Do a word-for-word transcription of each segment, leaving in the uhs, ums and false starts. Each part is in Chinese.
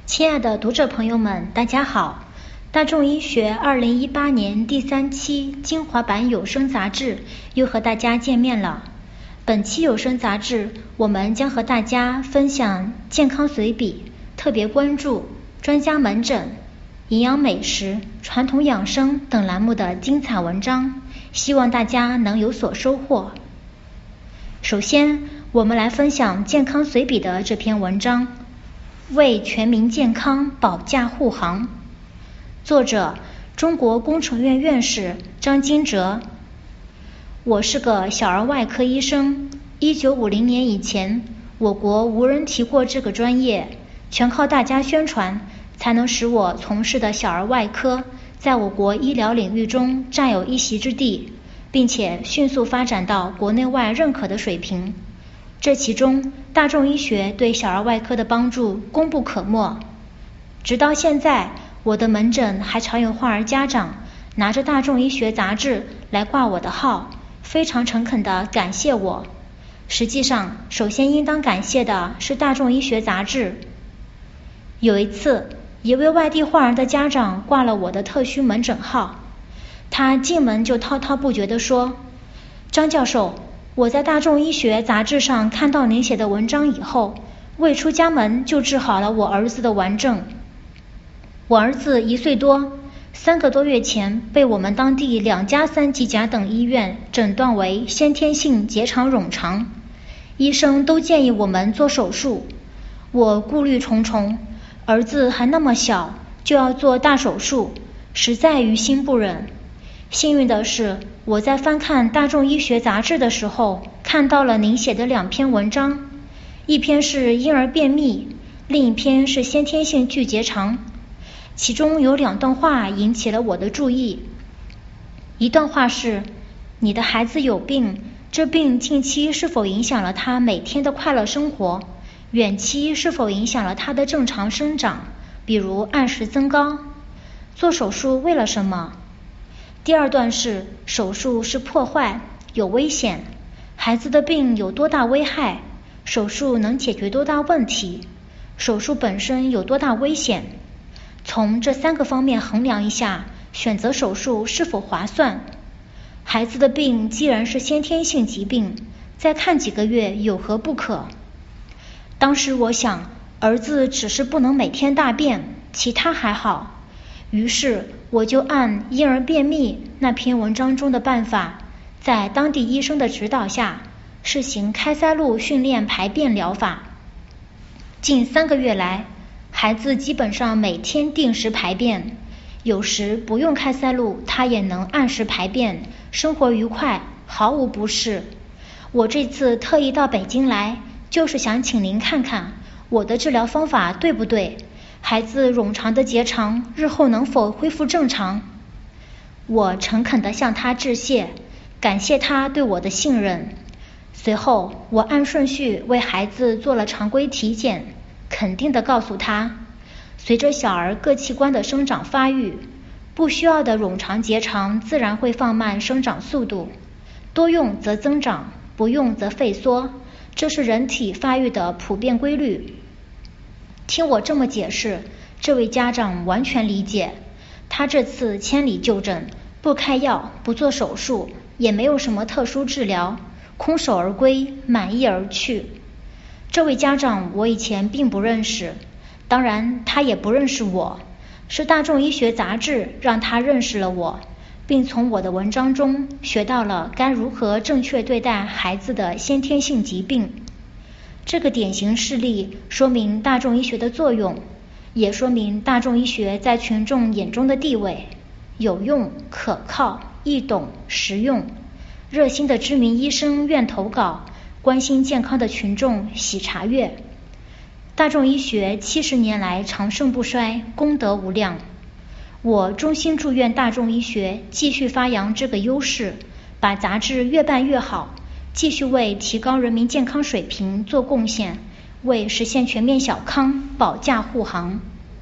亲爱的读者朋友们，大家好！大众医学二零一八年第三期精华版有声杂志又和大家见面了。本期有声杂志，我们将和大家分享健康随笔、特别关注、专家门诊、营养美食、传统养生等栏目的精彩文章，希望大家能有所收获。首先，我们来分享健康随笔的这篇文章，为全民健康保驾护航。作者：中国工程院院士张金哲。我是个小儿外科医生，一九五零年以前，我国无人提过这个专业，全靠大家宣传，才能使我从事的小儿外科在我国医疗领域中占有一席之地，并且迅速发展到国内外认可的水平。这其中，大众医学对小儿外科的帮助功不可没。直到现在，我的门诊还常有患儿家长拿着大众医学杂志来挂我的号，非常诚恳地感谢我。实际上，首先应当感谢的是大众医学杂志。有一次，一位外地患儿的家长挂了我的特需门诊号，他进门就滔滔不绝地说：张教授，我在大众医学杂志上看到您写的文章以后，未出家门就治好了我儿子的顽症。我儿子一岁多，三个多月前被我们当地两家三级甲等医院诊断为先天性结肠冗长，医生都建议我们做手术。我顾虑重重，儿子还那么小，就要做大手术，实在于心不忍。幸运的是，我在翻看大众医学杂志的时候，看到了您写的两篇文章，一篇是婴儿便秘，另一篇是先天性巨结肠。其中有两段话引起了我的注意。一段话是：你的孩子有病，这病近期是否影响了他每天的快乐生活？远期是否影响了他的正常生长，比如按时增高？做手术为了什么？第二段是：手术是破坏，有危险。孩子的病有多大危害？手术能解决多大问题？手术本身有多大危险？从这三个方面衡量一下，选择手术是否划算？孩子的病既然是先天性疾病，再看几个月有何不可？当时我想，儿子只是不能每天大便，其他还好。于是我就按婴儿便秘那篇文章中的办法，在当地医生的指导下，试行开塞露训练排便疗法。近三个月来，孩子基本上每天定时排便，有时不用开塞露，他也能按时排便，生活愉快，毫无不适。我这次特意到北京来，就是想请您看看我的治疗方法对不对，孩子冗长的结肠日后能否恢复正常？我诚恳地向他致谢，感谢他对我的信任。随后，我按顺序为孩子做了常规体检，肯定地告诉他，随着小儿各器官的生长发育，不需要的冗长结肠自然会放慢生长速度，多用则增长，不用则废缩，这是人体发育的普遍规律。听我这么解释，这位家长完全理解。他这次千里就诊，不开药，不做手术，也没有什么特殊治疗，空手而归，满意而去。这位家长我以前并不认识，当然他也不认识我，是大众医学杂志让他认识了我，并从我的文章中学到了该如何正确对待孩子的先天性疾病。这个典型事例说明大众医学的作用，也说明大众医学在群众眼中的地位：有用、可靠、易懂、实用。热心的知名医生愿投稿，关心健康的群众喜查阅。大众医学七十年来长盛不衰，功德无量。我衷心祝愿大众医学继续发扬这个优势，把杂志越办越好，继续为提高人民健康水平做贡献，为实现全面小康保驾护航。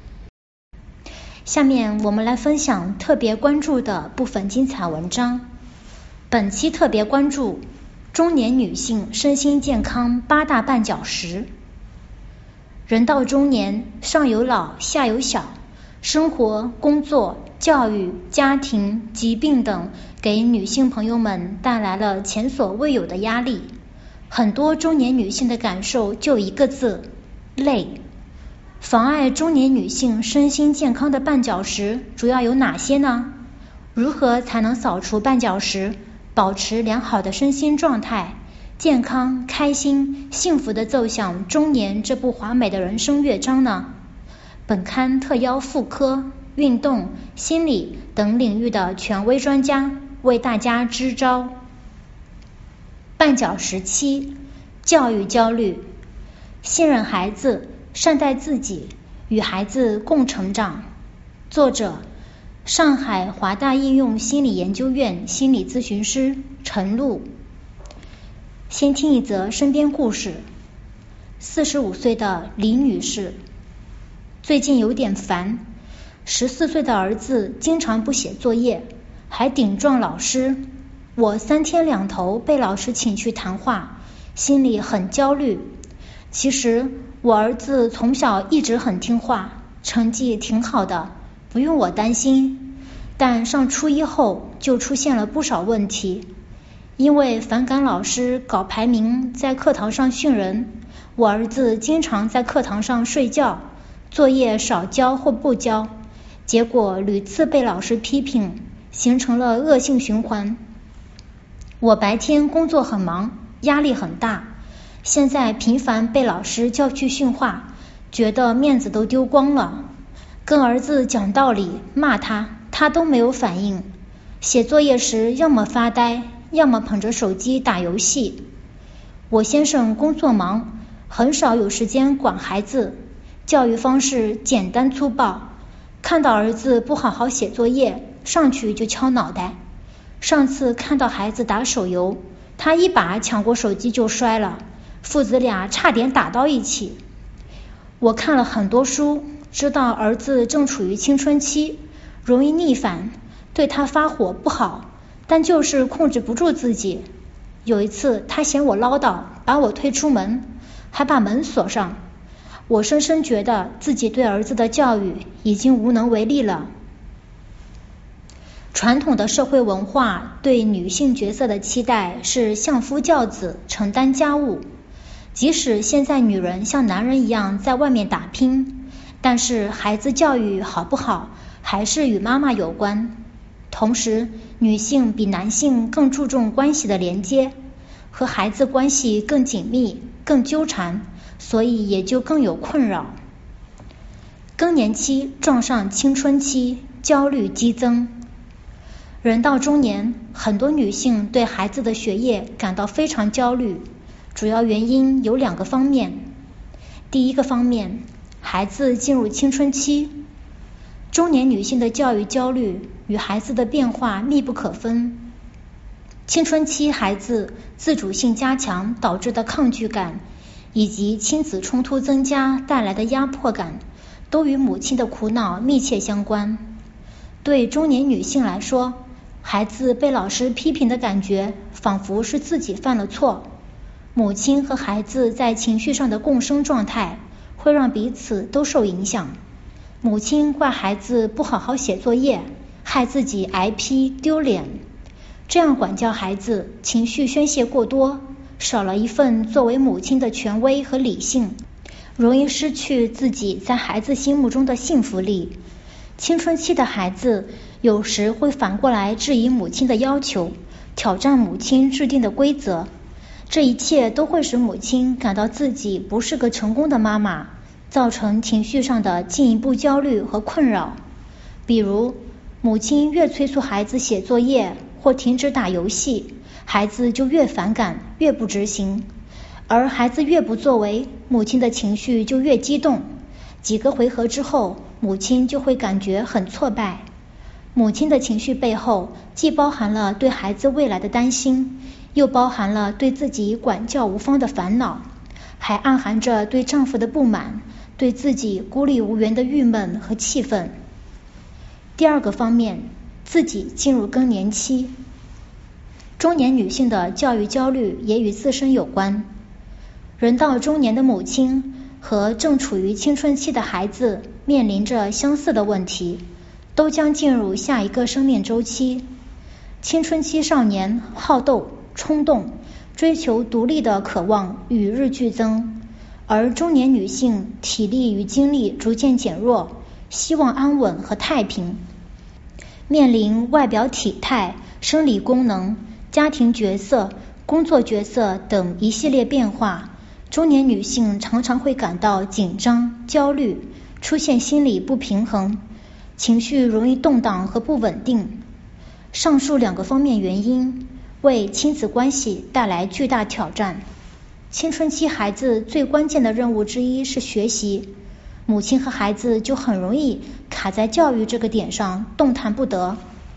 下面我们来分享特别关注的部分精彩文章。本期特别关注中年女性身心健康八大绊脚石。 人到中年，上有老，下有小，生活、工作、教育、家庭、疾病等给女性朋友们带来了前所未有的压力。很多中年女性的感受就一个字：累。妨碍中年女性身心健康的绊脚石主要有哪些呢？如何才能扫除绊脚石，保持良好的身心状态，健康、开心、幸福地奏响中年这部华美的人生乐章呢？本刊特邀妇科、运动、心理等领域的权威专家为大家支招。绊脚石七：教育焦虑。信任孩子，善待自己，与孩子共成长。作者：上海华大应用心理研究院心理咨询师陈露。先听一则身边故事。四十五岁的李女士，最近有点烦，十四岁的儿子经常不写作业，还顶撞老师。我三天两头被老师请去谈话，心里很焦虑。其实我儿子从小一直很听话，成绩挺好的，不用我担心。但上初一后就出现了不少问题。因为反感老师搞排名在课堂上训人，我儿子经常在课堂上睡觉，作业少交或不交，结果屡次被老师批评，形成了恶性循环。我白天工作很忙，压力很大，现在频繁被老师叫去训话，觉得面子都丢光了。跟儿子讲道理，骂他，他都没有反应。写作业时要么发呆，要么捧着手机打游戏。我先生工作忙，很少有时间管孩子，教育方式简单粗暴，看到儿子不好好写作业，上去就敲脑袋。上次看到孩子打手游，他一把抢过手机就摔了，父子俩差点打到一起。我看了很多书，知道儿子正处于青春期，容易逆反，对他发火不好，但就是控制不住自己。有一次他嫌我唠叨，把我推出门，还把门锁上。我深深觉得自己对儿子的教育已经无能为力了。传统的社会文化对女性角色的期待是相夫教子，承担家务。即使现在女人像男人一样在外面打拼，但是孩子教育好不好还是与妈妈有关。同时，女性比男性更注重关系的连接，和孩子关系更紧密、更纠缠，所以也就更有困扰。更年期撞上青春期，焦虑激增。人到中年，很多女性对孩子的学业感到非常焦虑，主要原因有两个方面。第一个方面，孩子进入青春期。中年女性的教育焦虑与孩子的变化密不可分。青春期孩子自主性加强导致的抗拒感，以及亲子冲突增加带来的压迫感，都与母亲的苦恼密切相关。对中年女性来说，孩子被老师批评的感觉仿佛是自己犯了错，母亲和孩子在情绪上的共生状态会让彼此都受影响。母亲怪孩子不好好写作业，害自己挨批丢脸，这样管教孩子，情绪宣泄过多，少了一份作为母亲的权威和理性，容易失去自己在孩子心目中的幸福力。青春期的孩子有时会反过来质疑母亲的要求，挑战母亲制定的规则，这一切都会使母亲感到自己不是个成功的妈妈，造成情绪上的进一步焦虑和困扰。比如，母亲越催促孩子写作业或停止打游戏，孩子就越反感，越不执行，而孩子越不作为，母亲的情绪就越激动。几个回合之后，母亲就会感觉很挫败。母亲的情绪背后既包含了对孩子未来的担心，又包含了对自己管教无方的烦恼，还暗含着对丈夫的不满，对自己孤立无援的郁闷和气愤。第二个方面，自己进入更年期。中年女性的教育焦虑也与自身有关。人到中年的母亲和正处于青春期的孩子面临着相似的问题，都将进入下一个生命周期。青春期少年好斗、冲动，追求独立的渴望与日俱增，而中年女性体力与精力逐渐减弱，希望安稳和太平。面临外表体态、生理功能、家庭角色、工作角色等一系列变化，中年女性常常会感到紧张、焦虑，出现心理不平衡，情绪容易动荡和不稳定。上述两个方面原因为亲子关系带来巨大挑战。青春期孩子最关键的任务之一是学习，母亲和孩子就很容易卡在教育这个点上动弹不得。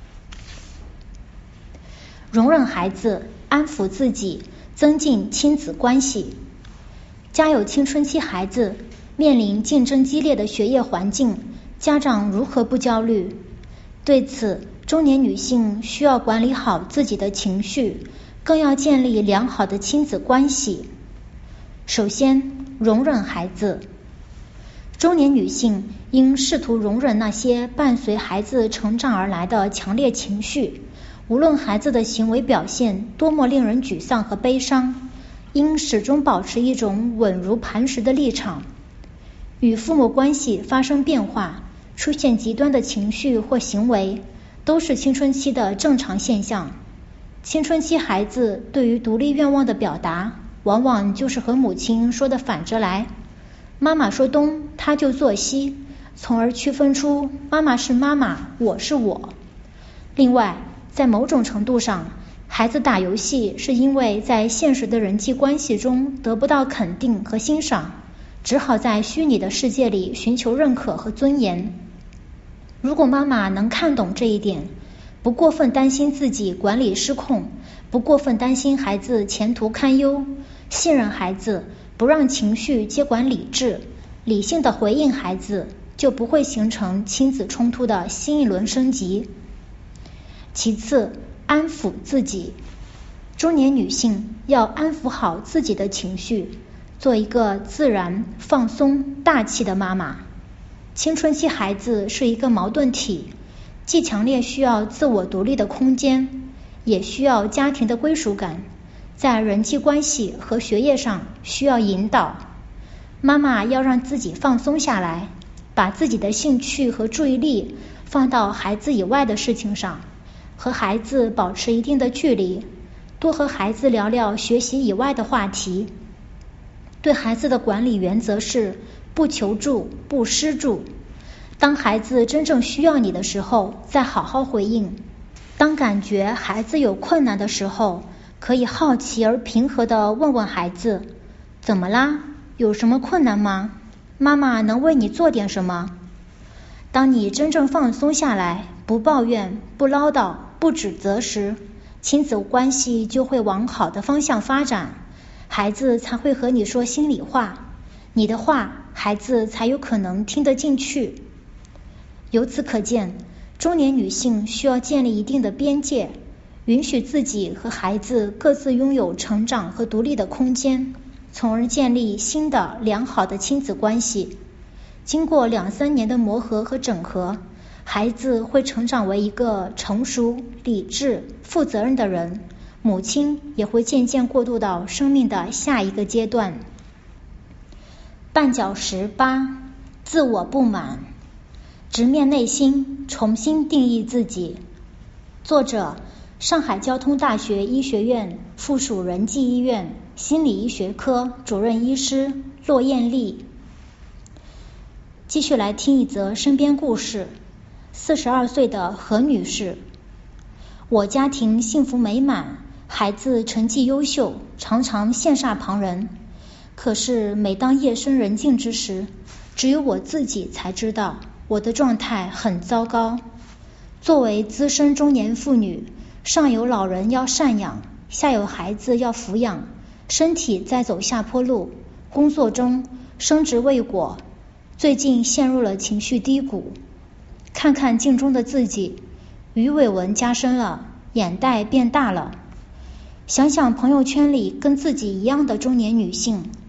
容忍孩子，安抚自己，增进亲子关系。家有青春期孩子，面临竞争激烈的学业环境，家长如何不焦虑？对此，中年女性需要管理好自己的情绪，更要建立良好的亲子关系。首先，容忍孩子。中年女性应试图容忍那些伴随孩子成长而来的强烈情绪，无论孩子的行为表现多么令人沮丧和悲伤，应始终保持一种稳如磐石的立场。与父母关系发生变化，出现极端的情绪或行为，都是青春期的正常现象。青春期孩子对于独立愿望的表达，往往就是和母亲说的反着来。妈妈说东，他就做西，从而区分出妈妈是妈妈，我是我。另外，在某种程度上，孩子打游戏是因为在现实的人际关系中得不到肯定和欣赏，只好在虚拟的世界里寻求认可和尊严。如果妈妈能看懂这一点，不过分担心自己管理失控，不过分担心孩子前途堪忧，信任孩子，不让情绪接管理智，理性的回应孩子，就不会形成亲子冲突的新一轮升级。其次，安抚自己。中年女性要安抚好自己的情绪，做一个自然、放松、大气的妈妈。青春期孩子是一个矛盾体，既强烈需要自我独立的空间，也需要家庭的归属感，在人际关系和学业上需要引导。妈妈要让自己放松下来，把自己的兴趣和注意力放到孩子以外的事情上，和孩子保持一定的距离，多和孩子聊聊学习以外的话题。对孩子的管理原则是不求助，不施助。当孩子真正需要你的时候，再好好回应。当感觉孩子有困难的时候，可以好奇而平和地问问孩子，怎么啦？有什么困难吗？妈妈能为你做点什么？当你真正放松下来，不抱怨，不唠叨，不指责时，亲子关系就会往好的方向发展，孩子才会和你说心里话，你的话孩子才有可能听得进去。由此可见，中年女性需要建立一定的边界，允许自己和孩子各自拥有成长和独立的空间，从而建立新的良好的亲子关系。经过两三年的磨合和整合，孩子会成长为一个成熟、理智、负责任的人，母亲也会渐渐过渡到生命的下一个阶段。绊脚石八，自我不满。直面内心，重新定义自己。作者：上海交通大学医学院附属仁济医院心理医学科主任医师骆艳丽。继续来听一则身边故事。四十二岁的何女士，我家庭幸福美满，孩子成绩优秀，常常羡煞旁人。可是每当夜深人静之时，只有我自己才知道我的状态很糟糕。作为资深中年妇女，上有老人要赡养，下有孩子要抚养，身体在走下坡路，工作中升职未果，最近陷入了情绪低谷。看看镜中的自己，鱼尾纹加深了，眼袋变大了。想想朋友圈里跟自己一样的中年女性，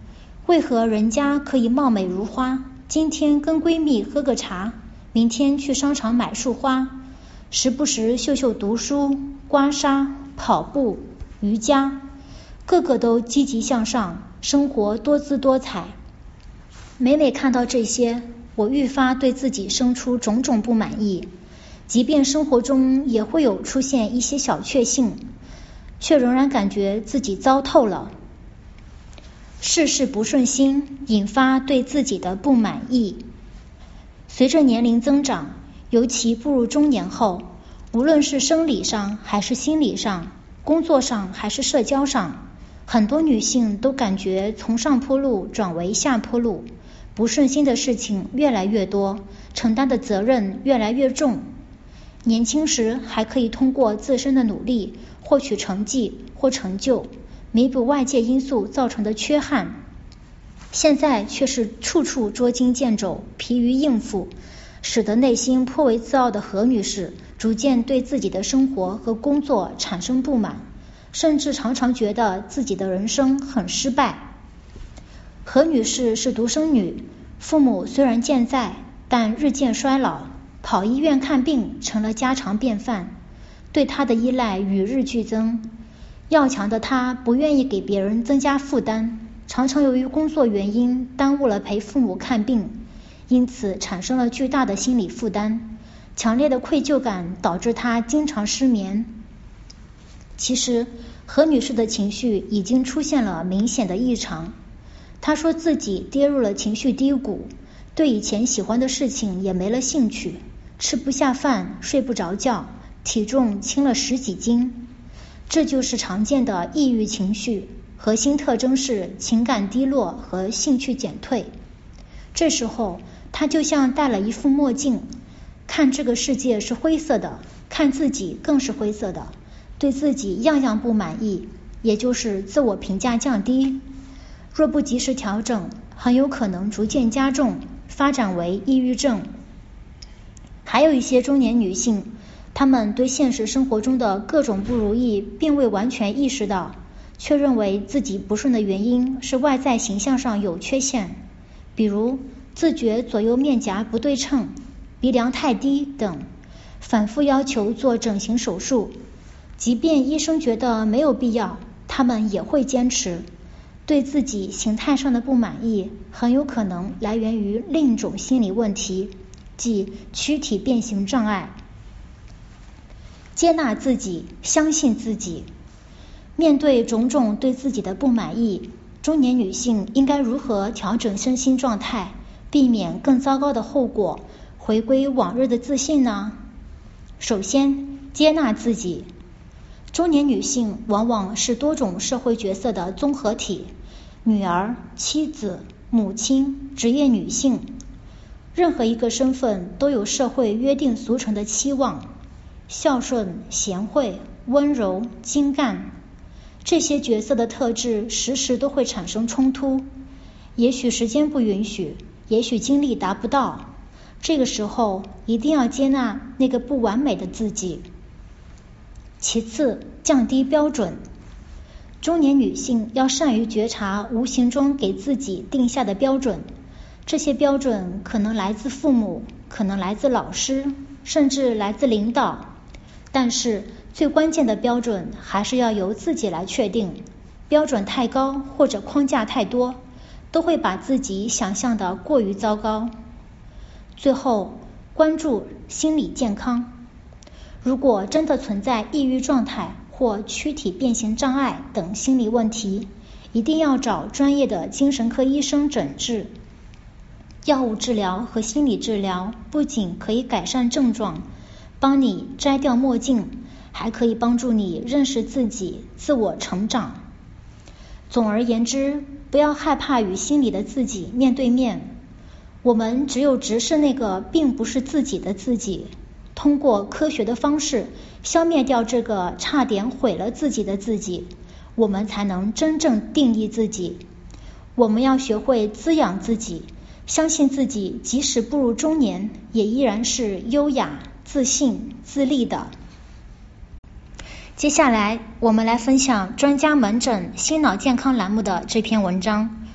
为何人家可以貌美如花，今天跟闺蜜喝个茶，明天去商场买束花，时不时秀秀读书、刮痧、跑步、瑜伽，个个都积极向上，生活多姿多彩。每每看到这些，我愈发对自己生出种种不满意，即便生活中也会有出现一些小确幸，却仍然感觉自己糟透了。事事不顺心，引发对自己的不满意。随着年龄增长，尤其步入中年后，无论是生理上还是心理上，工作上还是社交上，很多女性都感觉从上坡路转为下坡路，不顺心的事情越来越多，承担的责任越来越重。年轻时还可以通过自身的努力获取成绩或成就，弥补外界因素造成的缺憾，现在却是处处捉襟见肘，疲于应付，使得内心颇为自傲的何女士逐渐对自己的生活和工作产生不满，甚至常常觉得自己的人生很失败。何女士是独生女，父母虽然健在，但日渐衰老，跑医院看病成了家常便饭，对她的依赖与日俱增。要强的她不愿意给别人增加负担，常常由于工作原因耽误了陪父母看病，因此产生了巨大的心理负担，强烈的愧疚感导致她经常失眠。其实何女士的情绪已经出现了明显的异常，她说自己跌入了情绪低谷，对以前喜欢的事情也没了兴趣，吃不下饭，睡不着觉，体重轻了十几斤。这就是常见的抑郁情绪，核心特征是情感低落和兴趣减退。这时候他就像戴了一副墨镜，看这个世界是灰色的，看自己更是灰色的，对自己样样不满意，也就是自我评价降低。若不及时调整，很有可能逐渐加重，发展为抑郁症。还有一些中年女性，她们对现实生活中的各种不如意并未完全意识到，却认为自己不顺的原因是外在形象上有缺陷，比如自觉左右面颊不对称、鼻梁太低等，反复要求做整形手术。即便医生觉得没有必要，她们也会坚持。对自己形态上的不满意，很有可能来源于另一种心理问题，即躯体变形障碍。接纳自己，相信自己。面对种种对自己的不满意，中年女性应该如何调整身心状态，避免更糟糕的后果，回归往日的自信呢？首先，接纳自己。中年女性往往是多种社会角色的综合体，女儿、妻子、母亲、职业女性，任何一个身份都有社会约定俗成的期望，孝顺、贤惠、温柔、精干，这些角色的特质时时都会产生冲突，也许时间不允许，也许精力达不到，这个时候一定要接纳那个不完美的自己。其次，降低标准。中年女性要善于觉察无形中给自己定下的标准，这些标准可能来自父母，可能来自老师，甚至来自领导，但是最关键的标准还是要由自己来确定。标准太高或者框架太多，都会把自己想象的过于糟糕。最后，关注心理健康。如果真的存在抑郁状态或躯体变形障碍等心理问题，一定要找专业的精神科医生诊治。药物治疗和心理治疗不仅可以改善症状，帮你摘掉墨镜，还可以帮助你认识自己，自我成长。总而言之，不要害怕与心里的自己面对面，我们只有直视那个并不是自己的自己，通过科学的方式消灭掉这个差点毁了自己的自己，我们才能真正定义自己。我们要学会滋养自己，相信自己即使步入中年，也依然是优雅、自信、自立的。接下来我们来分享专家门诊心脑健康栏目的这篇文章，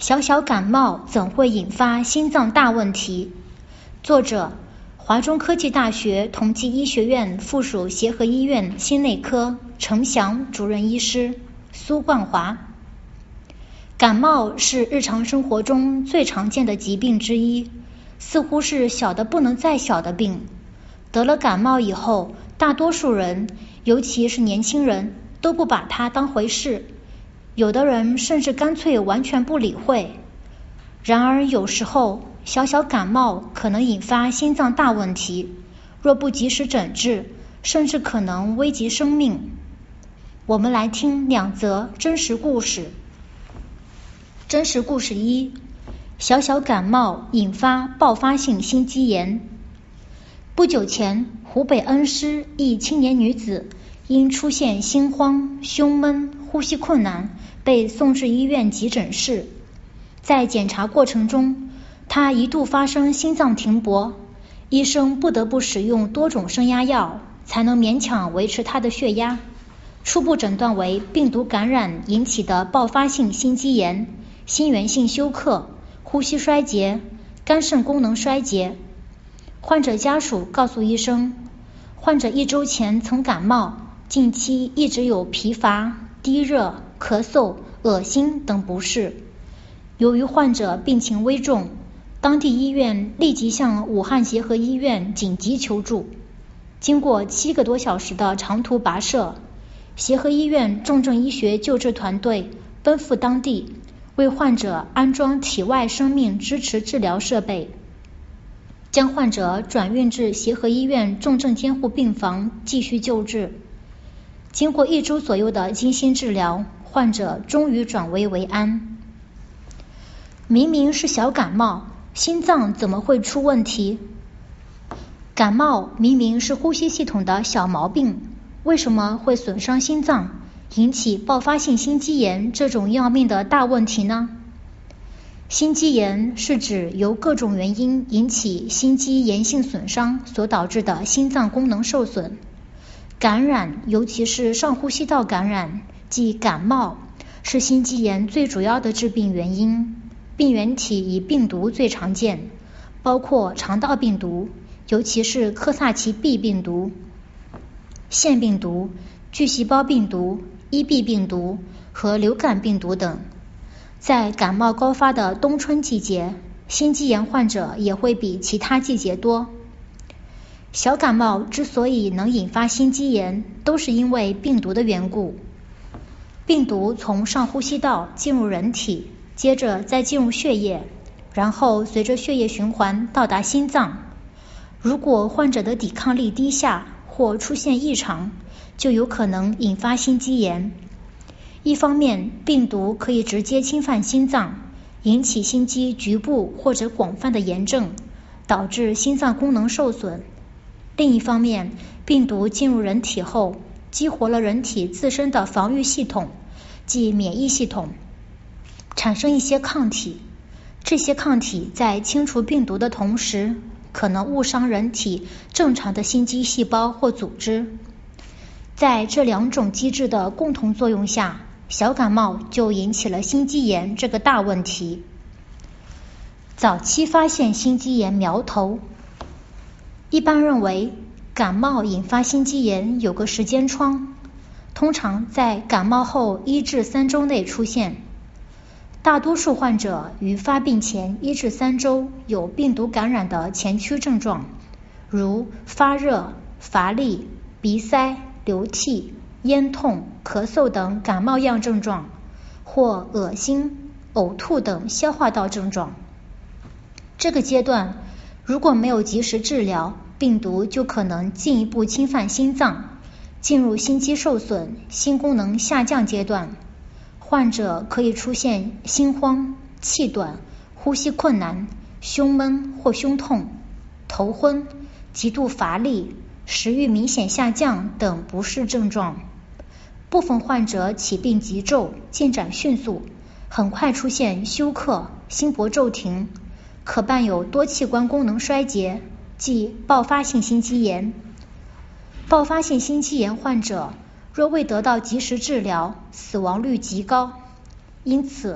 小小感冒怎会引发心脏大问题？作者：华中科技大学同济医学院附属协和医院心内科程翔主任医师，苏冠华。感冒是日常生活中最常见的疾病之一，似乎是小的不能再小的病。得了感冒以后，大多数人，尤其是年轻人，都不把它当回事，有的人甚至干脆完全不理会。然而有时候，小小感冒可能引发心脏大问题，若不及时诊治，甚至可能危及生命。我们来听两则真实故事。真实故事一：小小感冒引发爆发性心肌炎。不久前，湖北恩施一青年女子因出现心慌、胸闷、呼吸困难，被送至医院急诊室。在检查过程中，她一度发生心脏停泊，医生不得不使用多种升压药，才能勉强维持她的血压。初步诊断为病毒感染引起的爆发性心肌炎、心源性休克、呼吸衰竭、肝肾功能衰竭。患者家属告诉医生，患者一周前曾感冒，近期一直有疲乏、低热、咳嗽、恶心等不适。由于患者病情危重，当地医院立即向武汉协和医院紧急求助。经过七个多小时的长途跋涉，协和医院重症医学救治团队奔赴当地，为患者安装体外生命支持治疗设备，将患者转运至协和医院重症监护病房继续救治。经过一周左右的精心治疗，患者终于转危为安。明明是小感冒，心脏怎么会出问题？感冒明明是呼吸系统的小毛病，为什么会损伤心脏，引起爆发性心肌炎这种要命的大问题呢？心肌炎是指由各种原因引起心肌炎性损伤所导致的心脏功能受损。感染，尤其是上呼吸道感染，即感冒，是心肌炎最主要的致病原因。病原体以病毒最常见，包括肠道病毒，尤其是科萨奇 B 病毒、腺病毒、巨细胞病毒、E B 病毒和流感病毒等。在感冒高发的冬春季节，心肌炎患者也会比其他季节多。小感冒之所以能引发心肌炎，都是因为病毒的缘故。病毒从上呼吸道进入人体，接着再进入血液，然后随着血液循环到达心脏。如果患者的抵抗力低下或出现异常，就有可能引发心肌炎。一方面，病毒可以直接侵犯心脏，引起心肌局部或者广泛的炎症，导致心脏功能受损。另一方面，病毒进入人体后，激活了人体自身的防御系统，即免疫系统，产生一些抗体。这些抗体在清除病毒的同时，可能误伤人体正常的心肌细胞或组织。在这两种机制的共同作用下，小感冒就引起了心肌炎这个大问题。早期发现心肌炎苗头。一般认为，感冒引发心肌炎有个时间窗，通常在感冒后一至三周内出现。大多数患者于发病前一至三周有病毒感染的前驱症状，如发热、乏力、鼻塞、流涕、咽痛、咳嗽等感冒样症状，或恶心、呕吐等消化道症状。这个阶段如果没有及时治疗，病毒就可能进一步侵犯心脏，进入心肌受损、心功能下降阶段。患者可以出现心慌、气短、呼吸困难、胸闷或胸痛、头昏、极度乏力、食欲明显下降等不适症状。部分患者起病急骤，进展迅速，很快出现休克、心搏骤停，可伴有多器官功能衰竭，即爆发性心肌炎。爆发性心肌炎患者若未得到及时治疗，死亡率极高。因此，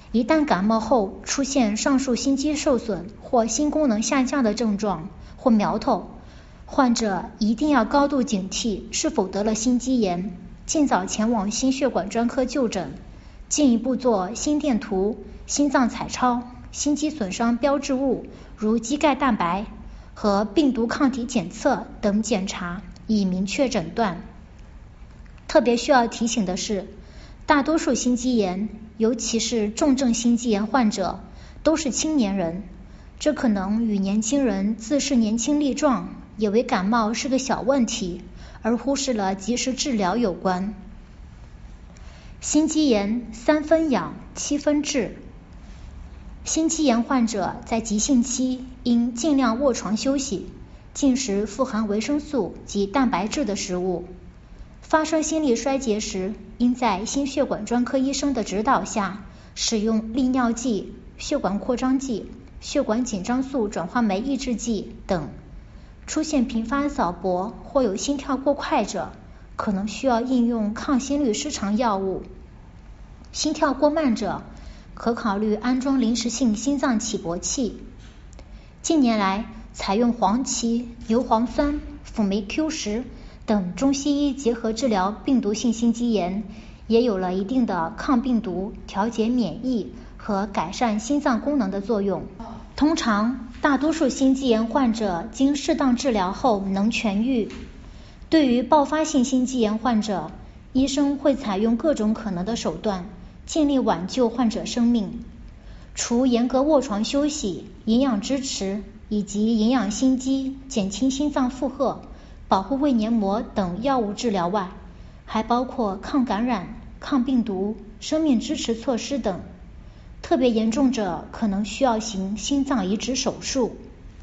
一旦感冒后出现上述心肌受损或心功能下降的症状或苗头，患者一定要高度警惕是否得了心肌炎，尽早前往心血管专科就诊，进一步做心电图、心脏彩超、心肌损伤标志物如肌钙蛋白和病毒抗体检测等检查，以明确诊断。特别需要提醒的是，大多数心肌炎，尤其是重症心肌炎患者，都是青年人，这可能与年轻人自视年轻力壮，以为感冒是个小问题，而忽视了及时治疗有关。心肌炎三分养，七分治。心肌炎患者在急性期应尽量卧床休息，进食富含维生素及蛋白质的食物。发生心力衰竭时，应在心血管专科医生的指导下，使用利尿剂、血管扩张剂、血管紧张素转化酶抑制剂等。出现频繁扫搏或有心跳过快者，可能需要应用抗心律失常药物。心跳过慢者，可考虑安装临时性心脏起搏器。近年来，采用黄芪、牛磺酸、辅酶 Q 十等中西医结合治疗病毒性心肌炎，也有了一定的抗病毒、调节免疫和改善心脏功能的作用。通常，大多数心肌炎患者经适当治疗后能痊愈。对于爆发性心肌炎患者，医生会采用各种可能的手段，尽力挽救患者生命。除严格卧床休息、营养支持以及营养心肌、减轻心脏负荷、保护胃黏膜等药物治疗外，还包括抗感染、抗病毒、生命支持措施等。特别严重者可能需要行心脏移植手术。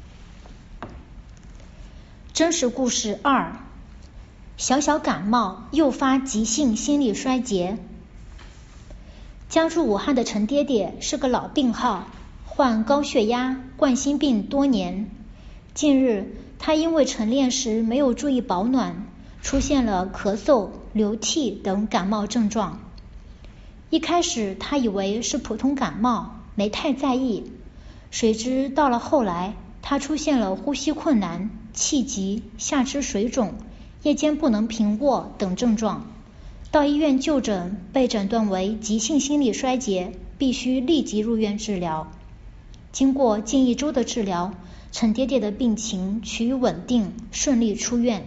真实故事二：小小感冒诱发急性心力衰竭。家住武汉的陈爹爹是个老病号，患高血压、冠心病多年。近日，他因为晨练时没有注意保暖，出现了咳嗽、流涕等感冒症状。一开始他以为是普通感冒，没太在意，谁知到了后来，他出现了呼吸困难、气急、下肢水肿、夜间不能平卧等症状。到医院就诊，被诊断为急性心力衰竭，必须立即入院治疗。经过近一周的治疗，陈爹爹的病情趋于稳定，顺利出院。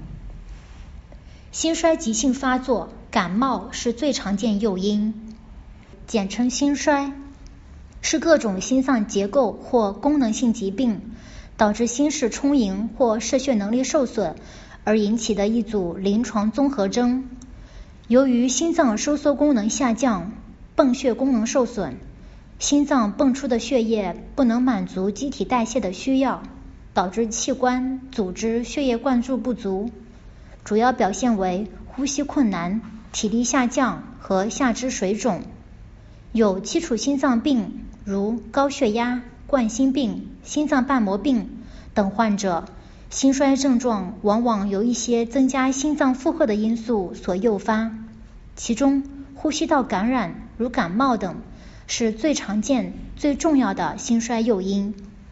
心衰急性发作，感冒是最常见诱因，简称心衰，是各种心脏结构或功能性疾病导致心室充盈或射血能力受损而引起的一组临床综合征。由于心脏收缩功能下降，泵血功能受损，心脏泵出的血液不能满足机体代谢的需要，导致器官、组织血液灌注不足，主要表现为呼吸困难、体力下降和下肢水肿。有基础心脏病，如高血压、冠心病、心脏瓣膜病等患者，心衰症状往往由一些增加心脏负荷的因素所诱发，其中呼吸道感染如感冒等是最常见、最重要的心衰诱因。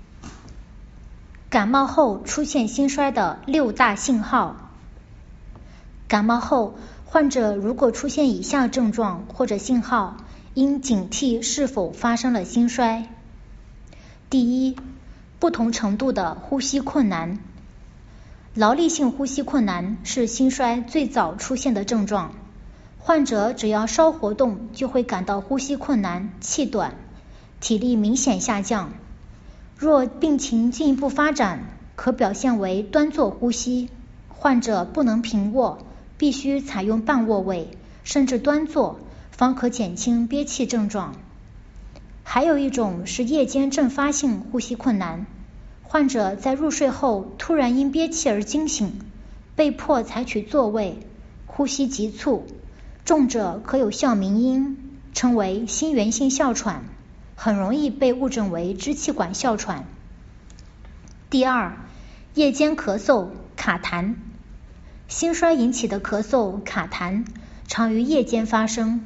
感冒后出现心衰的六大信号。感冒后，患者如果出现以下症状或者信号，应警惕是否发生了心衰。第一，不同程度的呼吸困难。劳力性呼吸困难是心衰最早出现的症状，患者只要稍活动就会感到呼吸困难、气短，体力明显下降。若病情进一步发展，可表现为端坐呼吸，患者不能平卧，必须采用半卧位，甚至端坐，方可减轻憋气症状。还有一种是夜间阵发性呼吸困难，患者在入睡后突然因憋气而惊醒，被迫采取坐位，呼吸急促，重者可有哮鸣音，称为心源性哮喘，很容易被误诊为支气管哮喘。第二，夜间咳嗽、卡痰。心衰引起的咳嗽、卡痰常于夜间发生，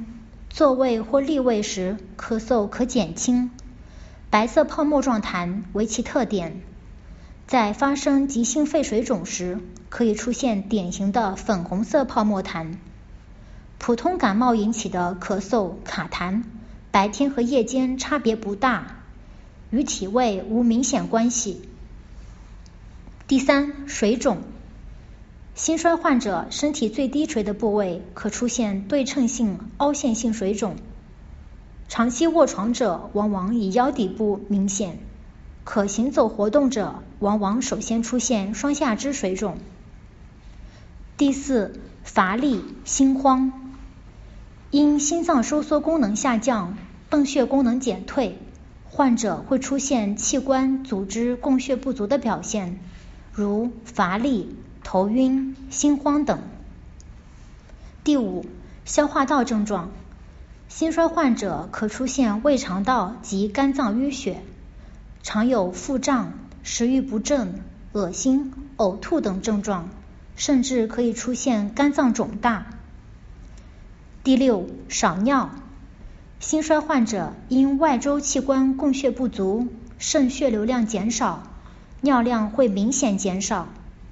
坐位或立位时咳嗽可减轻，白色泡沫状痰为其特点。在发生急性肺水肿时，可以出现典型的粉红色泡沫痰。普通感冒引起的咳嗽、卡痰，白天和夜间差别不大，与体位无明显关系。第三，水肿。心衰患者身体最低垂的部位可出现对称性凹陷性水肿，长期卧床者往往以腰底部明显，可行走活动者往往首先出现双下肢水肿。第四，乏力、心慌。因心脏收缩功能下降、泵血功能减退，患者会出现器官组织供血不足的表现，如乏力、头晕、心慌等。第五，消化道症状。心衰患者可出现胃肠道及肝脏淤血，常有腹胀、食欲不振、恶心、呕吐等症状，甚至可以出现肝脏肿大。第六，少尿。心衰患者因外周器官供血不足，肾血流量减少，尿量会明显减少。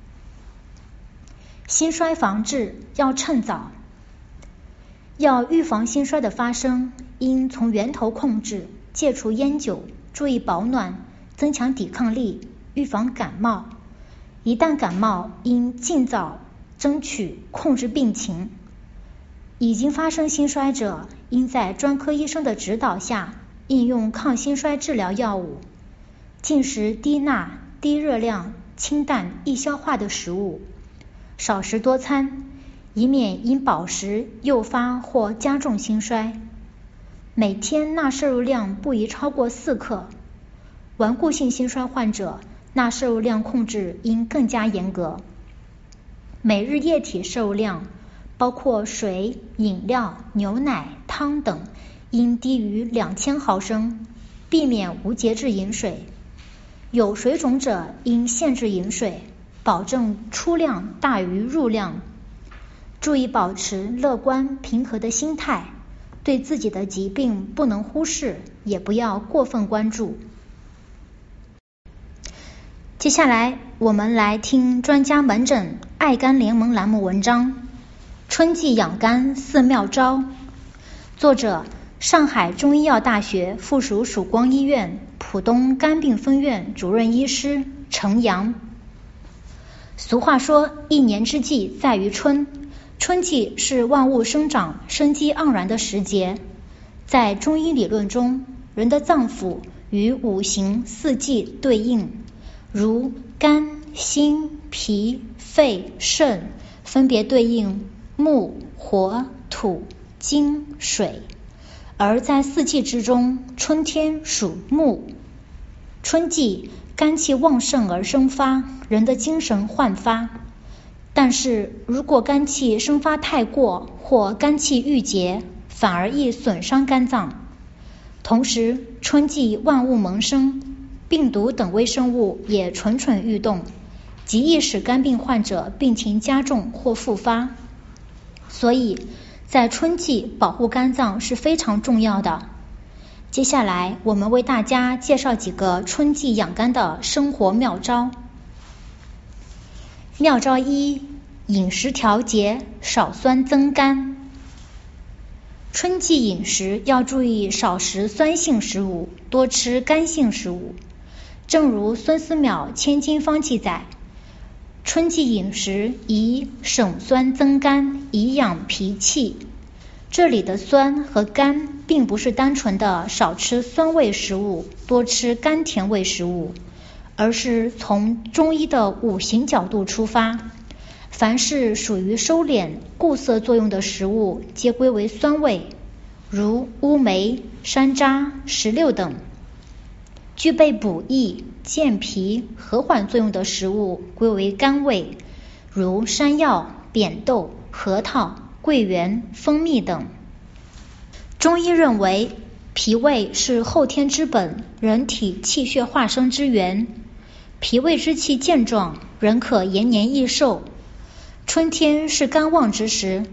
心衰防治要趁早。要预防心衰的发生，应从源头控制，戒除烟酒，注意保暖，增强抵抗力，预防感冒。一旦感冒，应尽早争取控制病情。已经发生心衰者，应在专科医生的指导下应用抗心衰治疗药物，进食低钠、低热量、清淡易消化的食物，少食多餐，以免因饱食诱发或加重心衰。每天钠摄入量不宜超过四克。顽固性心衰患者，钠摄入量控制应更加严格。每日液体摄入量包括水、饮料、牛奶、汤等，应低于两千毫升，避免无节制饮水。有水肿者应限制饮水，保证出量大于入量。注意保持乐观平和的心态，对自己的疾病不能忽视，也不要过分关注。接下来我们来听专家门诊爱肝联盟栏目文章，春季养肝四妙招。作者：上海中医药大学附属曙光医院浦东肝病分院主任医师程阳。俗话说，一年之计在于春。春季是万物生长、生机盎然的时节。在中医理论中，人的脏腑与五行四季对应，如肝、心、脾、肺、肾分别对应木、火、土、金、水。而在四季之中，春天属木。春季肝气旺盛而生发，人的精神焕发。但是如果肝气生发太过或肝气郁结，反而易损伤肝脏。同时春季万物萌生，病毒等微生物也蠢蠢欲动，极易使肝病患者病情加重或复发。所以在春季保护肝脏是非常重要的。接下来我们为大家介绍几个春季养肝的生活妙招。妙招一：饮食调节，少酸增甘。春季饮食要注意少食酸性食物，多吃甘性食物。正如孙思邈千金方记载，春季饮食宜省酸增甘，以养脾气。这里的酸和甘并不是单纯的少吃酸味食物，多吃甘甜味食物，而是从中医的五行角度出发，凡是属于收敛固涩作用的食物皆归为酸味，如乌梅、山楂、石榴等；具备补益、健脾、和缓作用的食物归为甘味，如山药、扁豆、核桃、桂圆、蜂蜜等。中医认为，脾胃是后天之本，人体气血化生之源。脾胃之气健壮，人可延年益寿。春天是肝旺之时，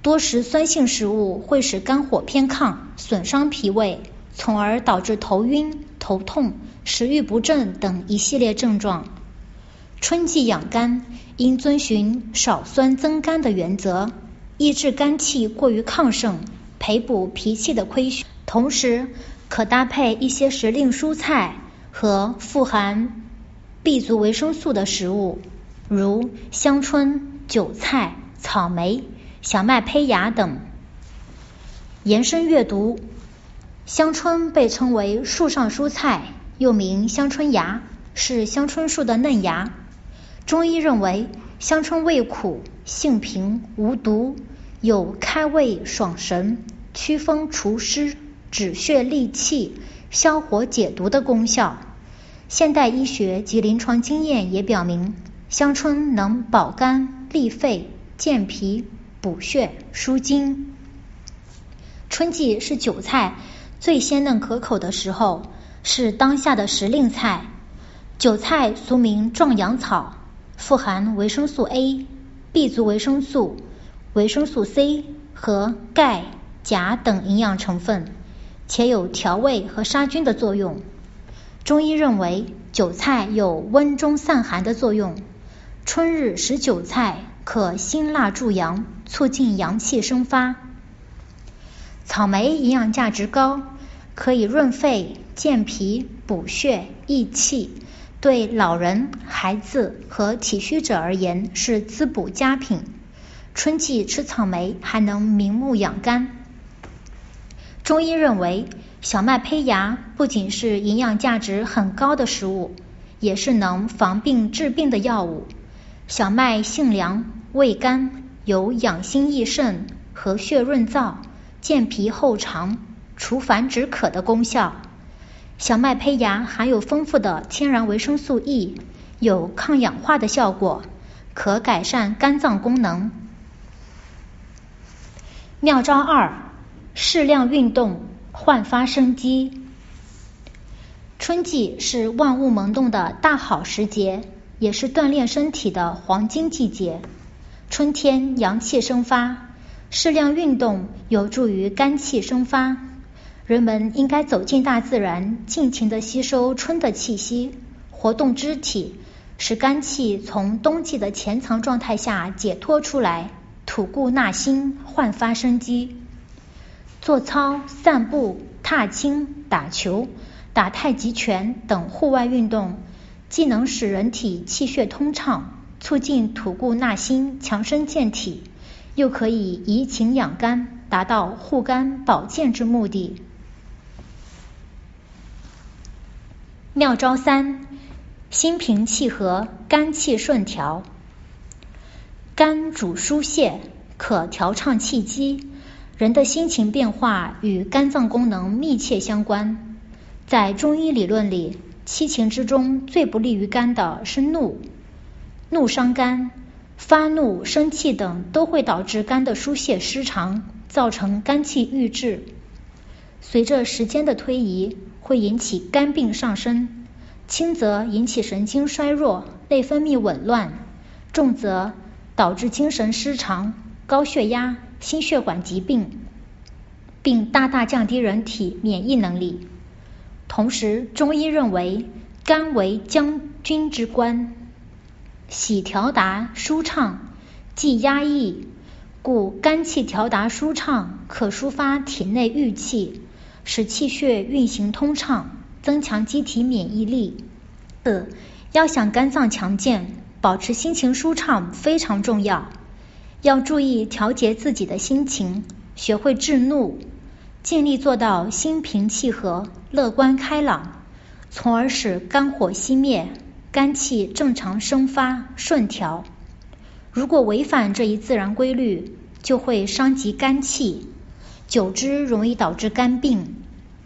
多食酸性食物会使肝火偏亢，损伤脾胃，从而导致头晕、头痛、食欲不振等一系列症状。春季养肝应遵循少酸增甘的原则，抑制肝气过于亢盛，培补脾气的亏虚。同时可搭配一些时令蔬菜和富含 B 族维生素的食物，如香椿、韭菜、草莓、小麦胚芽等。延伸阅读，香椿被称为树上蔬菜，又名香椿芽，是香椿树的嫩芽。中医认为香椿味苦，性平，无毒，有开胃爽神、祛风除湿、止血利气、消火解毒的功效。现代医学及临床经验也表明，香椿能保肝、利肺、健脾、补血、舒筋。春季是韭菜最鲜嫩可口的时候，是当下的时令菜。韭菜俗名壮阳草，富含维生素 A、B 族维生素、维生素 C 和钙、钾等营养成分，且有调味和杀菌的作用。中医认为韭菜有温中散寒的作用，春日食韭菜可辛辣助阳，促进阳气生发。草莓营养价值高，可以润肺、健脾、补血、益气，对老人、孩子和体虚者而言是滋补佳品。春季吃草莓还能明目养肝。中医认为小麦胚芽不仅是营养价值很高的食物，也是能防病治病的药物。小麦性凉，味甘，有养心益肾、和血润燥、健脾厚肠、除烦止渴的功效。小麦胚芽含有丰富的天然维生素 E， 有抗氧化的效果，可改善肝脏功能。妙招二：适量运动，焕发生机。春季是万物萌动的大好时节，也是锻炼身体的黄金季节。春天阳气生发，适量运动有助于肝气生发。人们应该走进大自然，尽情地吸收春的气息，活动肢体，使肝气从冬季的潜藏状态下解脱出来，吐故纳新，焕发生机。做操、散步、踏青、打球、打太极拳等户外运动，既能使人体气血通畅，促进吐故纳新、强身健体，又可以怡情养肝，达到护肝保健之目的。妙招三：心平气和，肝气顺调。肝主疏泄，可调畅气机，人的心情变化与肝脏功能密切相关。在中医理论里，七情之中最不利于肝的是怒，怒伤肝，发怒、生气等都会导致肝的疏泄失常，造成肝气郁滞。随着时间的推移，会引起肝病上升，轻则引起神经衰弱、内分泌紊乱，重则导致精神失常、高血压、心血管疾病，并大大降低人体免疫能力。同时，中医认为肝为将军之官，喜调达舒畅，忌压抑，故肝气调达舒畅，可抒发体内郁气，使气血运行通畅，增强机体免疫力。四、要想肝脏强健，保持心情舒畅非常重要。要注意调节自己的心情，学会制怒，尽力做到心平气和、乐观开朗，从而使肝火熄灭，肝气正常生发顺调。如果违反这一自然规律，就会伤及肝气，久之容易导致肝病。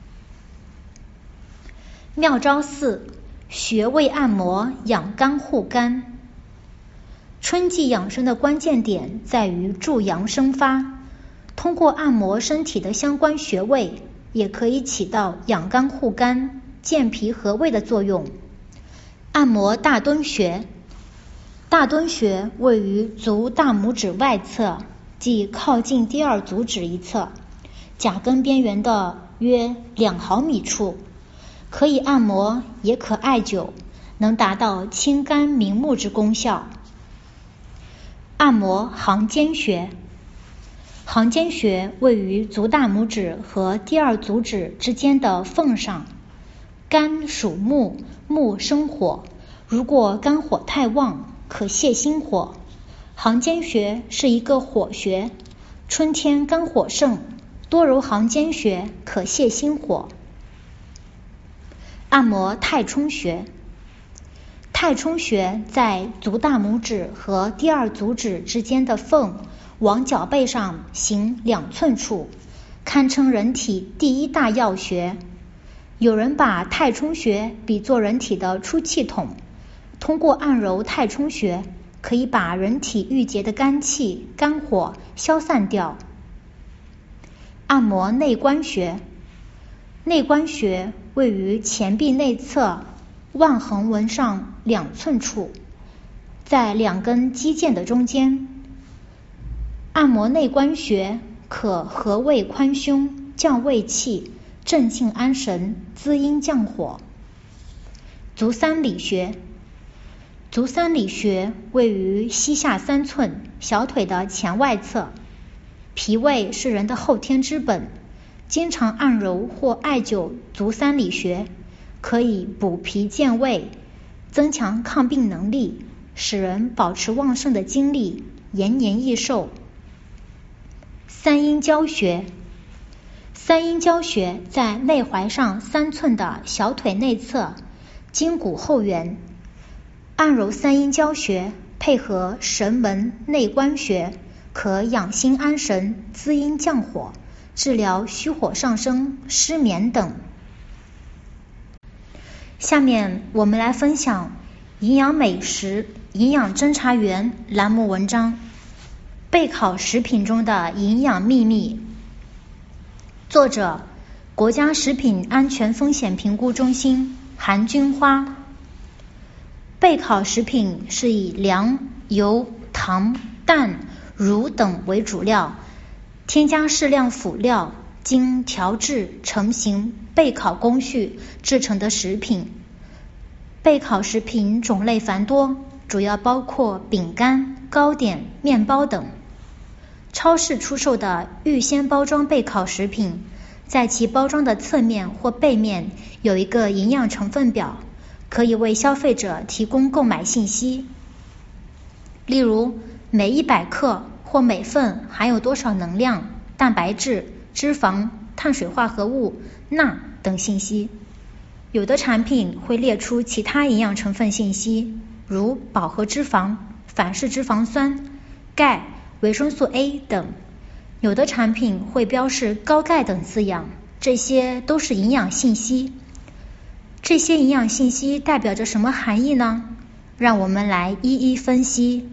妙招四：穴位按摩，养肝护肝。春季养生的关键点在于助阳生发，通过按摩身体的相关穴位，也可以起到养肝护肝、健脾和胃的作用。按摩大敦穴。大敦穴位于足大拇指外侧， 即靠近第二足趾一侧，甲根边缘的约两毫米处，可以按摩，也可艾灸，能达到清肝明目之功效。按摩行间穴，行间穴位于足大拇指和第二足趾之间的缝上。肝属木，木生火，如果肝火太旺，可泻心火。行间穴是一个火穴，春天肝火盛，多揉行间穴可泻心火。按摩太冲穴，太冲穴在足大拇指和第二足趾之间的缝往脚背上行两寸处，堪称人体第一大要穴。有人把太冲穴比作人体的出气筒，通过按揉太冲穴，可以把人体郁结的肝气、肝火消散掉。按摩内关穴，内关穴位于前臂内侧腕横纹上两寸处，在两根肌腱的中间。按摩内关穴可和胃宽胸，降胃气，镇静安神，滋阴降火。足三里穴，足三里穴位于膝下三寸，小腿的前外侧。脾胃是人的后天之本，经常按揉或艾灸足三里穴，可以补脾健胃，增强抗病能力，使人保持旺盛的精力，延年益寿。三阴交穴，三阴交穴在内踝上三寸的小腿内侧，筋骨后缘。按揉三阴交穴，配合神门内关穴，可养心安神，滋阴降火，治疗虚火上升、失眠等。下面我们来分享营养美食营养侦查员栏目文章，备考食品中的营养秘密。作者：国家食品安全风险评估中心韩君花。备考食品是以粮、油、糖、蛋、乳等为主料，添加适量辅料，经调制成型备考工序制成的食品。备考食品种类繁多，主要包括饼干、糕点、面包等。超市出售的预先包装备考食品，在其包装的侧面或背面有一个营养成分表，可以为消费者提供购买信息。例如，每一百克或每份含有多少能量、蛋白质、脂肪、碳水化合物、钠等信息。有的产品会列出其他营养成分信息，如饱和脂肪、反式脂肪酸、钙、维生素 A 等。有的产品会标示高钙等字样，这些都是营养信息。这些营养信息代表着什么含义呢？让我们来一一分析。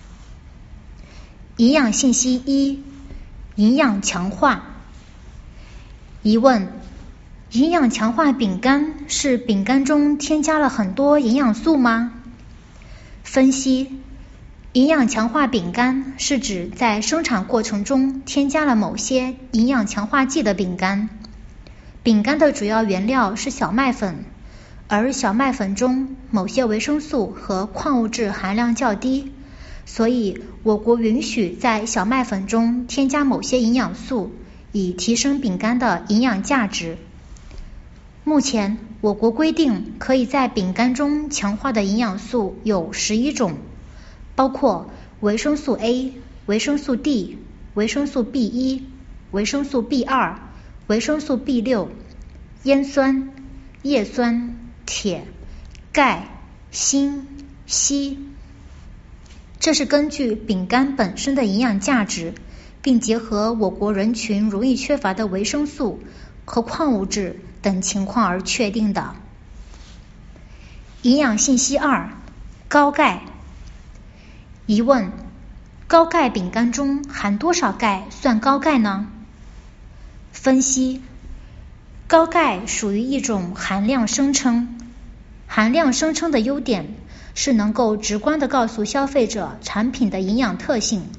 营养信息一：营养强化。疑问：营养强化饼干是饼干中添加了很多营养素吗？分析：营养强化饼干是指在生产过程中添加了某些营养强化剂的饼干。饼干的主要原料是小麦粉，而小麦粉中某些维生素和矿物质含量较低，所以我国允许在小麦粉中添加某些营养素，以提升饼干的营养价值。目前，我国规定可以在饼干中强化的营养素有十一种，包括维生素 A、维生素 D、维生素 B 一、维生素 B 二、维生素 B 六、烟酸、叶酸、铁、钙、锌、硒。这是根据饼干本身的营养价值，并结合我国人群容易缺乏的维生素和矿物质等情况而确定的。营养信息二：高钙。疑问：高钙饼干中含多少钙算高钙呢？分析：高钙属于一种含量声称，含量声称的优点是能够直观地告诉消费者产品的营养特性，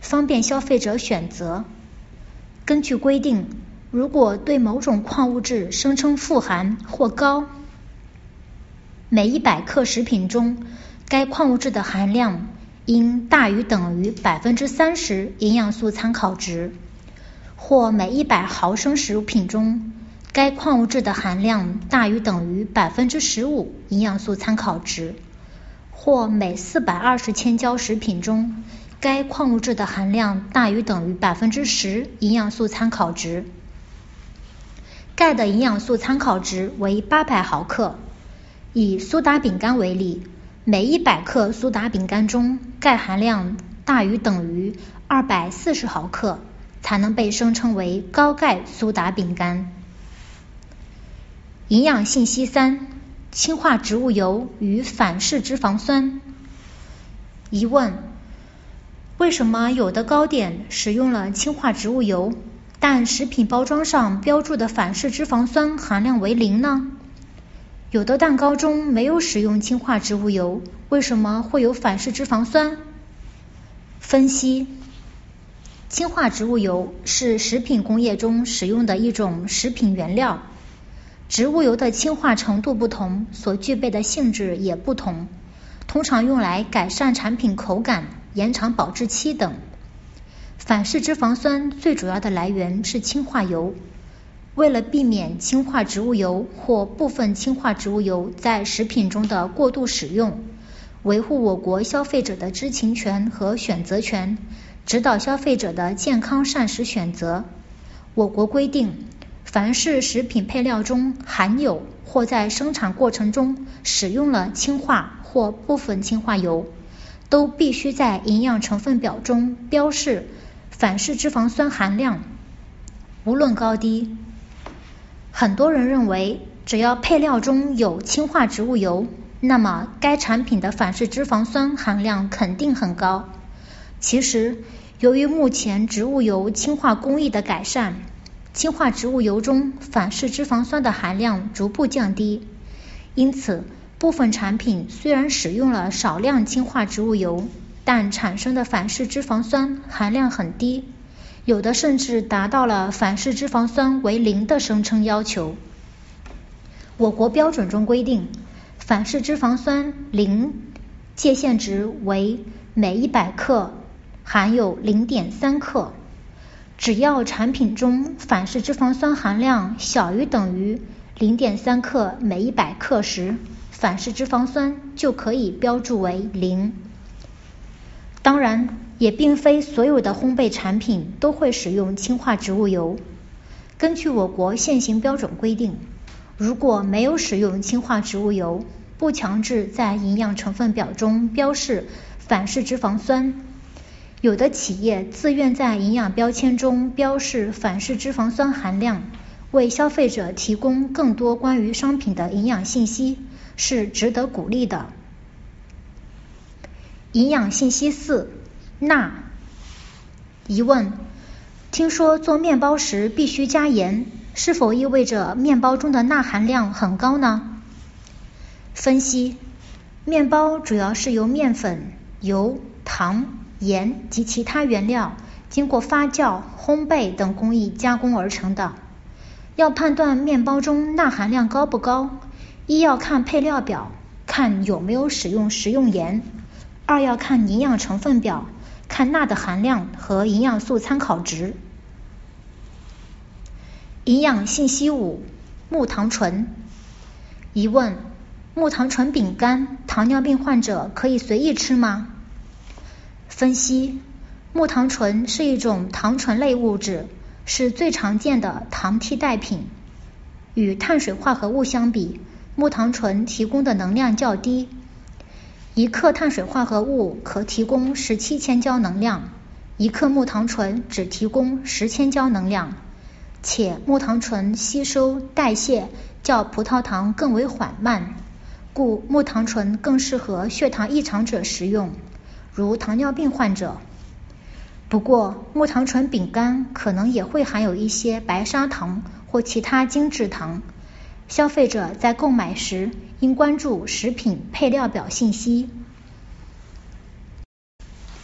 方便消费者选择。根据规定，如果对某种矿物质声称富含或高，每一百克食品中该矿物质的含量应大于等于 百分之三十 营养素参考值，或每一百毫升食品中该矿物质的含量大于等于 百分之十五 营养素参考值，或每四百二十千焦食品中该矿物质的含量大于等于 百分之十 营养素参考值。钙的营养素参考值为八百毫克。以苏打饼干为例，每一百克苏打饼干中钙含量大于等于二百四十毫克，才能被声称为高钙苏打饼干。营养信息三：氢化植物油与反式脂肪酸。疑问：为什么有的糕点使用了氢化植物油，但食品包装上标注的反式脂肪酸含量为零呢？有的蛋糕中没有使用氢化植物油，为什么会有反式脂肪酸？分析：氢化植物油是食品工业中使用的一种食品原料，植物油的氢化程度不同，所具备的性质也不同，通常用来改善产品口感、延长保质期等。反式脂肪酸最主要的来源是氢化油。为了避免氢化植物油或部分氢化植物油在食品中的过度使用，维护我国消费者的知情权和选择权，指导消费者的健康膳食选择，我国规定，凡是食品配料中含有或在生产过程中使用了氢化或部分氢化油，都必须在营养成分表中标示反式脂肪酸含量，无论高低。很多人认为，只要配料中有氢化植物油，那么该产品的反式脂肪酸含量肯定很高。其实，由于目前植物油氢化工艺的改善，氢化植物油中反式脂肪酸的含量逐步降低，因此部分产品虽然使用了少量氢化植物油，但产生的反式脂肪酸含量很低，有的甚至达到了反式脂肪酸为零的声称要求。我国标准中规定，反式脂肪酸零界限值为每一百克含有 零点三 克，只要产品中反式脂肪酸含量小于等于 零点三 克每一百克时，反式脂肪酸就可以标注为零。当然，也并非所有的烘焙产品都会使用氢化植物油。根据我国现行标准规定，如果没有使用氢化植物油，不强制在营养成分表中标示反式脂肪酸。有的企业自愿在营养标签中标示反式脂肪酸含量，为消费者提供更多关于商品的营养信息，是值得鼓励的。营养信息四：钠。疑问：听说做面包时必须加盐，是否意味着面包中的钠含量很高呢？分析：面包主要是由面粉、油、糖、盐及其他原料经过发酵、烘焙等工艺加工而成的。要判断面包中钠含量高不高，一要看配料表，看有没有使用食用盐；二要看营养成分表，看钠的含量和营养素参考值。营养信息五：木糖醇。疑问：木糖醇饼干，糖尿病患者可以随意吃吗？分析：木糖醇是一种糖醇类物质，是最常见的糖替代品。与碳水化合物相比，木糖醇提供的能量较低。一克碳水化合物可提供十七千焦能量，一克木糖醇只提供十千焦能量，且木糖醇吸收代谢较葡萄糖更为缓慢，故木糖醇更适合血糖异常者食用，如糖尿病患者。不过，木糖醇饼干可能也会含有一些白砂糖或其他精制糖，消费者在购买时应关注食品配料表信息。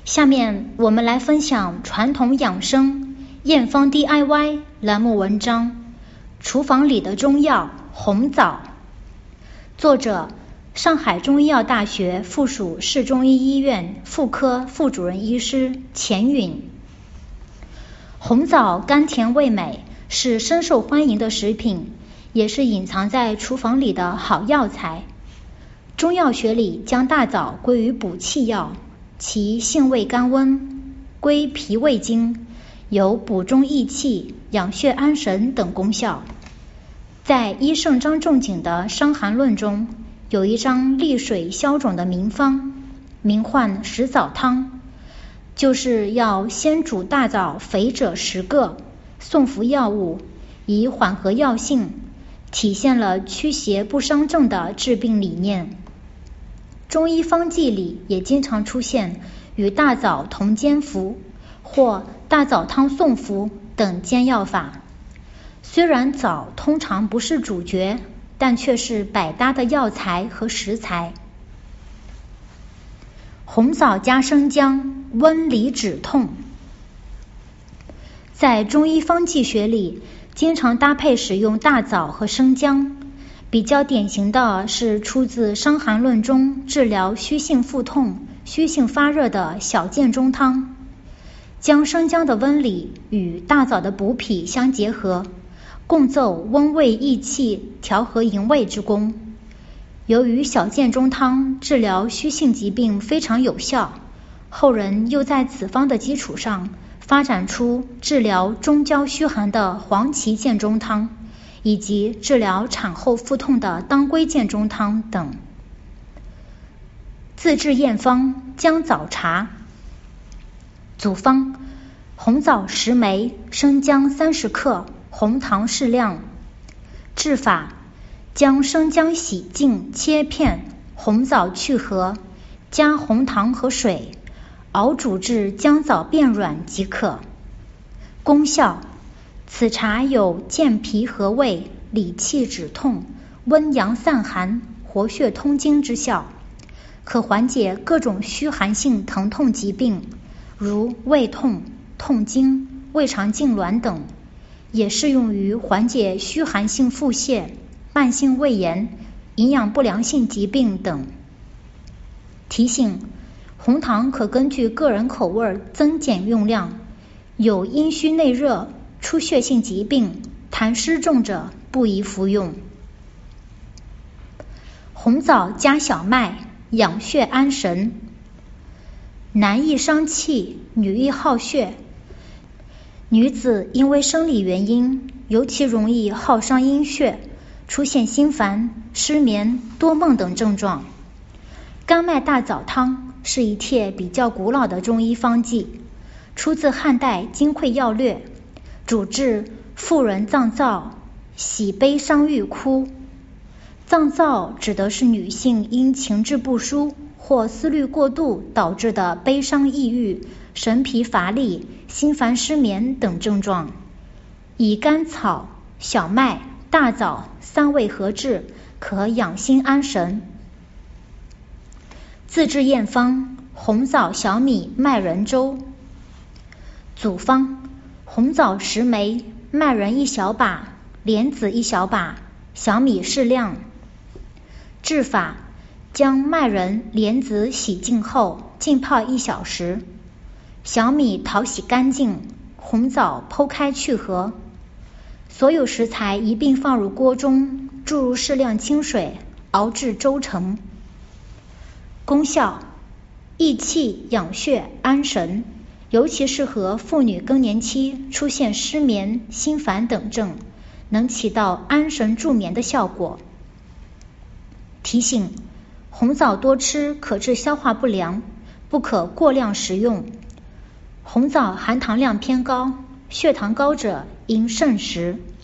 下面我们来分享传统养生验方 D I Y 栏目文章，厨房里的中药红枣。作者上海中医药大学附属市中医医院妇科副主任医师钱允。红枣甘甜味美，是深受欢迎的食品，也是隐藏在厨房里的好药材。中药学里将大枣归于补气药，其性味甘温，归脾胃经，有补中益气、养血安神等功效。在医圣张仲景的《伤寒论》中，有一章利水消肿的名方，名唤食枣汤，就是要先煮大枣肥者十个，送服药物，以缓和药性，体现了驱邪不伤正的治病理念。中医方剂里也经常出现与大枣同煎服或大枣汤送服等煎药法。虽然枣通常不是主角，但却是百搭的药材和食材。红枣加生姜，温里止痛。在中医方剂学里，经常搭配使用大枣和生姜，比较典型的是出自《伤寒论》中治疗虚性腹痛、虚性发热的小建中汤，将生姜的温理与大枣的补脾相结合，共奏温胃益气、调和营卫之功。由于小建中汤治疗虚性疾病非常有效，后人又在此方的基础上发展出治疗中焦虚寒的黄芪建中汤，以及治疗产后腹痛的当归建中汤等。自制验方姜枣茶。组方：红枣十枚，生姜三十克，红糖适量。制法：将生姜洗净切片，红枣去核，加红糖和水，熬煮至姜枣变软即可。功效：此茶有健脾和胃、理气止痛、温阳散寒、活血通经之效，可缓解各种虚寒性疼痛疾病，如胃痛、痛经、胃肠痉挛等，也适用于缓解虚寒性腹泻、慢性胃炎、营养不良性疾病等。提醒：红糖可根据个人口味增减用量，有阴虚内热、出血性疾病、痰湿重者不宜服用。红枣加小麦，养血安神。男易伤气，女易好血。女子因为生理原因，尤其容易好伤阴血，出现心烦、失眠、多梦等症状。甘麦大枣汤是一帖比较古老的中医方剂，出自汉代《金匮要略》，主治妇人脏燥、喜悲伤欲哭。脏燥指的是女性因情志不舒或思虑过度导致的悲伤抑郁、神疲乏力、心烦失眠等症状，以甘草、小麦、大枣三味合制，可养心安神。自制验方：红枣小米麦仁粥。组方：红枣十枚，麦仁一小把，莲子一小把，小米适量。制法：将麦仁、莲子洗净后浸泡一小时，小米淘洗干净，红枣剖开去核。所有食材一并放入锅中，注入适量清水，熬至粥成。功效：益气、养血、安神，尤其适合妇女更年期出现失眠、心烦等症，能起到安神助眠的效果。提醒：红枣多吃可致消化不良，不可过量食用。红枣含糖量偏高，血糖高者应慎食。